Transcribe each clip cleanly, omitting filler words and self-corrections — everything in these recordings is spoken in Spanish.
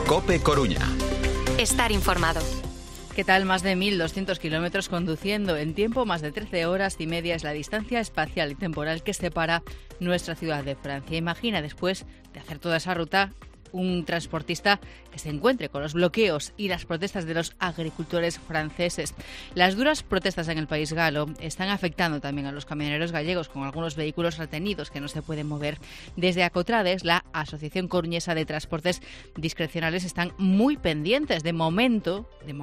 COPE Coruña. Estar informado. ¿Qué tal? Más de 1.200 kilómetros conduciendo en tiempo, más de 13 horas y media es la distancia espacial y temporal que separa nuestra ciudad de Francia. Imagina, después de hacer toda esa ruta, un transportista que se encuentre con los bloqueos y las protestas de los agricultores franceses. Las duras protestas en el país galo están afectando también a los camioneros gallegos, con algunos vehículos retenidos que no se pueden mover. Desde Acotrades, la Asociación Coruñesa de Transportes Discrecionales, están muy pendientes. De momento,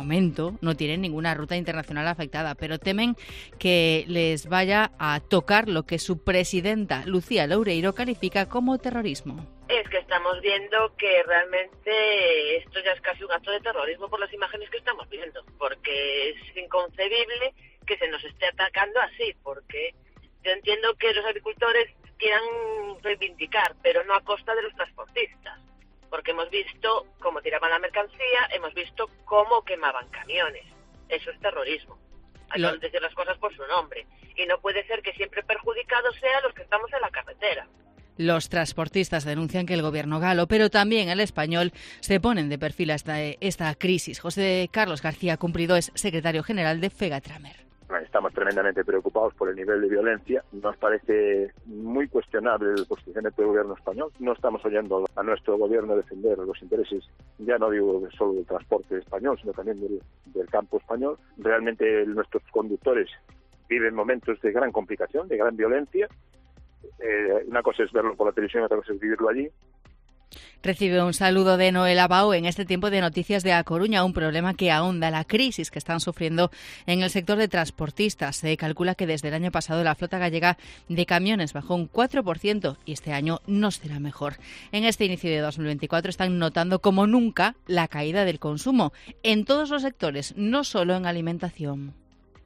no tienen ninguna ruta internacional afectada, pero temen que les vaya a tocar lo que su presidenta, Lucía Loureiro, califica como terrorismo. Es que estamos viendo que realmente esto ya es casi un acto de terrorismo por las imágenes que estamos viendo, porque es inconcebible que se nos esté atacando así, porque yo entiendo que los agricultores quieran reivindicar, pero no a costa de los transportistas, porque hemos visto cómo tiraban la mercancía, hemos visto cómo quemaban camiones. Eso es terrorismo. Hay que decir las cosas por su nombre, y no puede ser que siempre perjudicados sean los que estamos en la carretera. Los transportistas denuncian que el gobierno galo, pero también el español, se ponen de perfil a esta crisis. José Carlos García Cumprido es secretario general de Fegatramer. Estamos tremendamente preocupados por el nivel de violencia. Nos parece muy cuestionable el posicionamiento del gobierno español. No estamos oyendo a nuestro gobierno defender los intereses, ya no digo solo del transporte español, sino también del campo español. Realmente nuestros conductores viven momentos de gran complicación, de gran violencia. Una cosa es verlo por la televisión y otra cosa es vivirlo allí. Recibe un saludo de Noel Abao en este tiempo de noticias de A Coruña, un problema que ahonda la crisis que están sufriendo en el sector de transportistas. Se calcula que desde el año pasado la flota gallega de camiones bajó un 4% y este año no será mejor. En este inicio de 2024 están notando como nunca la caída del consumo en todos los sectores, no solo en alimentación.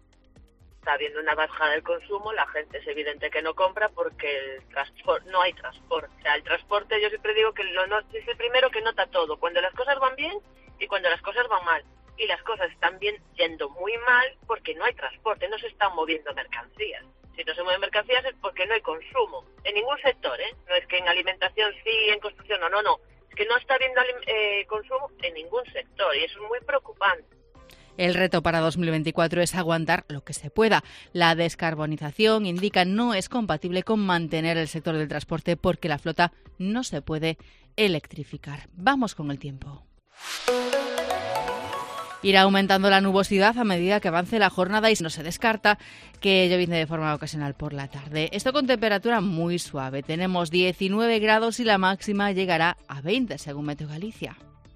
Está habiendo una bajada del consumo, la gente es evidente que no compra porque no hay transporte. O sea, el transporte, yo siempre digo que es el primero que nota todo, cuando las cosas van bien y cuando las cosas van mal. Y las cosas están yendo muy mal porque no hay transporte, no se están moviendo mercancías. Si no se mueven mercancías es porque no hay consumo, en ningún sector, ¿eh? No es que en alimentación sí, en construcción no. Es que no está habiendo consumo en ningún sector y eso es muy preocupante. El reto para 2024 es aguantar lo que se pueda. La descarbonización, indica, no es compatible con mantener el sector del transporte porque la flota no se puede electrificar. Vamos con el tiempo. Irá aumentando la nubosidad a medida que avance la jornada y no se descarta que llovizne de forma ocasional por la tarde. Esto con temperatura muy suave. Tenemos 19 grados y la máxima llegará a 20 según Meteo Galicia.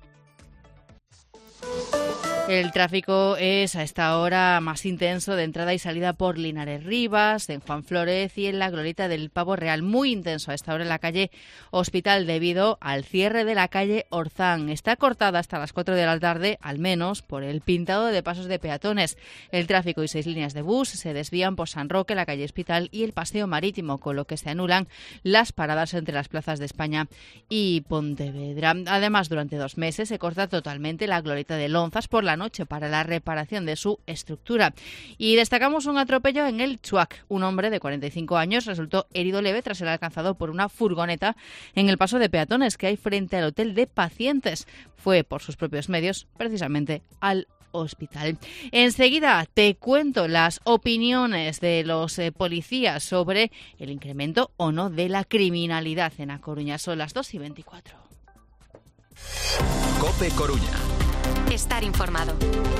El tráfico es a esta hora más intenso de entrada y salida por Linares Rivas, en Juan Flórez y en la Glorieta del Pavo Real. Muy intenso a esta hora en la calle Hospital debido al cierre de la calle Orzán. Está cortada hasta las 4 de la tarde, al menos por el pintado de pasos de peatones. El tráfico y 6 líneas de bus se desvían por San Roque, la calle Hospital y el Paseo Marítimo, con lo que se anulan las paradas entre las plazas de España y Pontevedra. Además, durante 2 meses se corta totalmente la Glorieta de Lonzas por la noche para la reparación de su estructura. Y destacamos un atropello en el Chuac. Un hombre de 45 años resultó herido leve tras ser alcanzado por una furgoneta en el paso de peatones que hay frente al hotel de pacientes. Fue por sus propios medios precisamente al hospital. Enseguida te cuento las opiniones de los policías sobre el incremento o no de la criminalidad en A Coruña. Son las 2:24. COPE Coruña. Estar informado.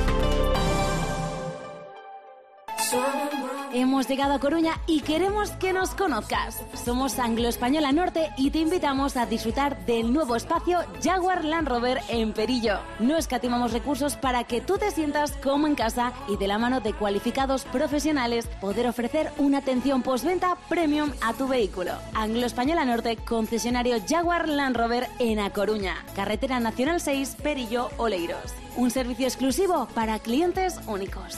Hemos llegado a Coruña y queremos que nos conozcas. Somos Anglo Española Norte y te invitamos a disfrutar del nuevo espacio Jaguar Land Rover en Perillo. No escatimamos recursos para que tú te sientas como en casa y de la mano de cualificados profesionales poder ofrecer una atención postventa premium a tu vehículo. Anglo Española Norte, concesionario Jaguar Land Rover en A Coruña. Carretera Nacional 6, Perillo, Oleiros. Un servicio exclusivo para clientes únicos.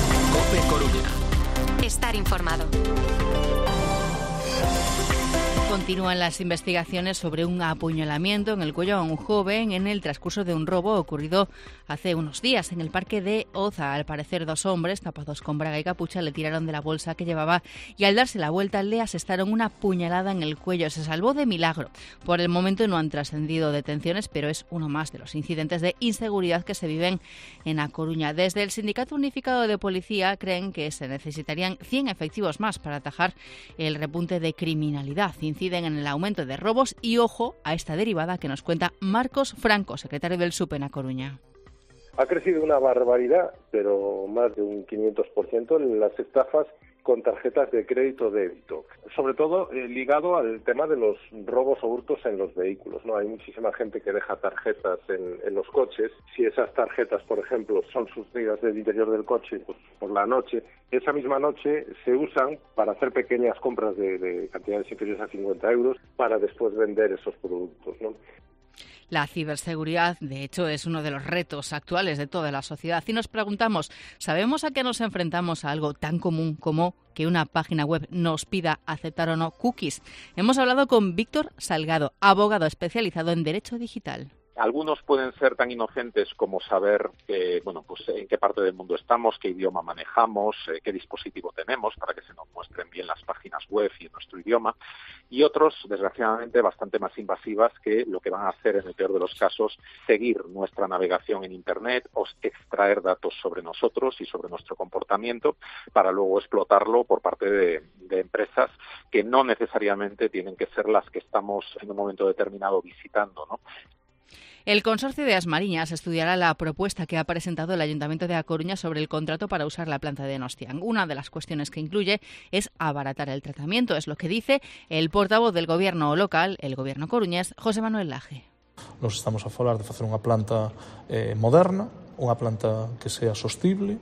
COPE Coruña. Estar informado. Continúan las investigaciones sobre un apuñalamiento en el cuello a un joven en el transcurso de un robo ocurrido hace unos días en el parque de Oza. Al parecer, 2 hombres tapados con braga y capucha le tiraron de la bolsa que llevaba y al darse la vuelta le asestaron una puñalada en el cuello. Se salvó de milagro. Por el momento no han trascendido detenciones, pero es uno más de los incidentes de inseguridad que se viven en A Coruña. Desde el Sindicato Unificado de Policía creen que se necesitarían 100 efectivos más para atajar el repunte de criminalidad. Inciden en el aumento de robos y ojo a esta derivada que nos cuenta Marcos Franco, secretario del SUP en A Coruña. Ha crecido una barbaridad, pero más de un 500% en las estafas con tarjetas de crédito débito, sobre todo ligado al tema de los robos o hurtos en los vehículos, ¿no? Hay muchísima gente que deja tarjetas en los coches. Si esas tarjetas, por ejemplo, son sustraídas del interior del coche, pues por la noche, esa misma noche se usan para hacer pequeñas compras de cantidades inferiores a 50 euros para después vender esos productos, ¿no? La ciberseguridad, de hecho, es uno de los retos actuales de toda la sociedad. Y nos preguntamos, ¿sabemos a qué nos enfrentamos a algo tan común como que una página web nos pida aceptar o no cookies? Hemos hablado con Víctor Salgado, abogado especializado en Derecho Digital. Algunos pueden ser tan inocentes como saber pues en qué parte del mundo estamos, qué idioma manejamos, qué dispositivo tenemos para que se nos muestren bien las páginas web y en nuestro idioma. Y otros, desgraciadamente, bastante más invasivas que lo que van a hacer, en el peor de los casos, seguir nuestra navegación en Internet o extraer datos sobre nosotros y sobre nuestro comportamiento para luego explotarlo por parte de empresas que no necesariamente tienen que ser las que estamos en un momento determinado visitando, ¿no? El Consorcio de Asmariñas estudiará la propuesta que ha presentado el Ayuntamiento de A Coruña sobre el contrato para usar la planta de Donostian. Una de las cuestiones que incluye es abaratar el tratamiento, es lo que dice el portavoz del Gobierno local, el Gobierno coruñés, José Manuel Laje. Nos estamos a falar de facer unha planta moderna, unha planta que sea sostible.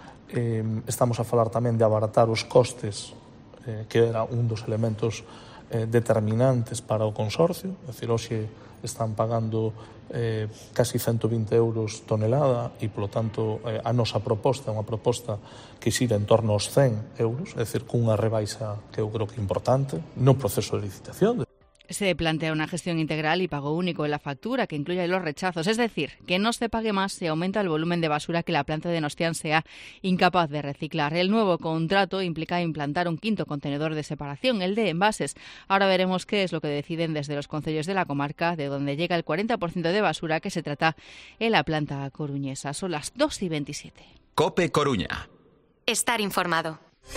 Estamos a falar tamén de abaratar os costes, que era un dos elementos determinantes para o consorcio. É dicir, hoxe están pagando casi 120 euros tonelada e, polo tanto, a nosa proposta é unha proposta que xira en torno aos 100 euros, é dicir, cunha rebaixa que eu creo que é importante no proceso de licitación. Se plantea una gestión integral y pago único en la factura que incluya los rechazos, es decir, que no se pague más si aumenta el volumen de basura que la planta de Donostian sea incapaz de reciclar. El nuevo contrato implica implantar un 5º contenedor de separación, el de envases. Ahora veremos qué es lo que deciden desde los concellos de la comarca, de donde llega el 40% de basura que se trata en la planta coruñesa. Son las 2:27. COPE Coruña. Estar informado.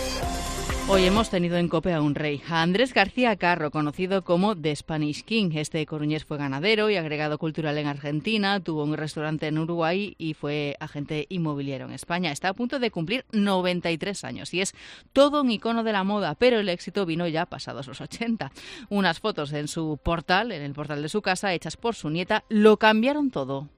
Hoy hemos tenido en COPE a un rey, a Andrés García Carro, conocido como The Spanish King. Este coruñés fue ganadero y agregado cultural en Argentina, tuvo un restaurante en Uruguay y fue agente inmobiliario en España. Está a punto de cumplir 93 años y es todo un icono de la moda, pero el éxito vino ya pasados los 80. Unas fotos en su portal, en el portal de su casa, hechas por su nieta, lo cambiaron todo.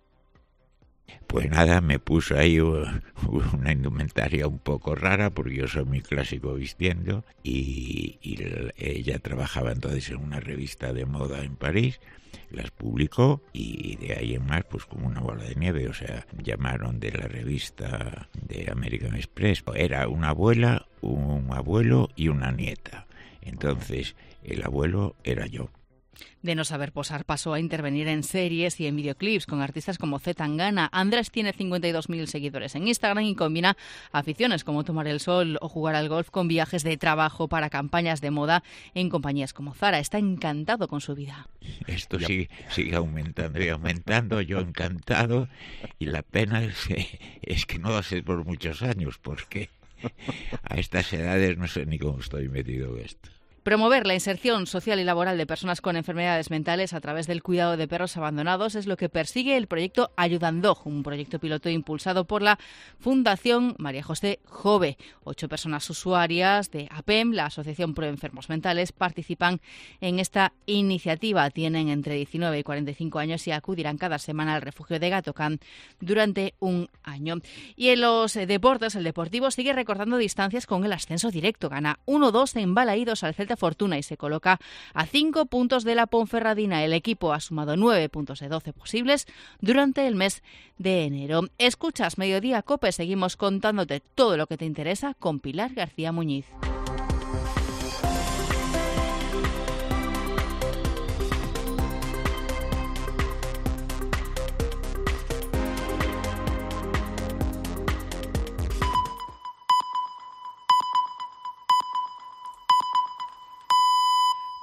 Pues nada, me puso ahí una indumentaria un poco rara, porque yo soy muy clásico vistiendo, y ella trabajaba entonces en una revista de moda en París, las publicó, y de ahí en más, pues como una bola de nieve, o sea, llamaron de la revista de American Express. Era una abuela, un abuelo y una nieta. Entonces, el abuelo era yo. De no saber posar, pasó a intervenir en series y en videoclips con artistas como Z Tangana. Andrés tiene 52.000 seguidores en Instagram y combina aficiones como tomar el sol o jugar al golf con viajes de trabajo para campañas de moda en compañías como Zara. Está encantado con su vida. Esto sigue aumentando y aumentando, yo encantado, y la pena es que no va a ser por muchos años, porque a estas edades no sé ni cómo estoy metido en esto. Promover la inserción social y laboral de personas con enfermedades mentales a través del cuidado de perros abandonados es lo que persigue el proyecto Ayudandog, un proyecto piloto impulsado por la Fundación María José Jove. 8 personas usuarias de APEM, la Asociación Pro Enfermos Mentales, participan en esta iniciativa. Tienen entre 19 y 45 años y acudirán cada semana al refugio de Gatocán durante un año. Y en los deportes, el Deportivo sigue recortando distancias con el ascenso directo. Gana 1-2 en Balaídos al Celta Fortuna y se coloca a 5 puntos de la Ponferradina. El equipo ha sumado 9 puntos de 12 posibles durante el mes de enero. Escuchas Mediodía COPE, seguimos contándote todo lo que te interesa con Pilar García Muñiz.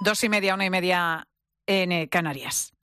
2:30, 1:30 en Canarias.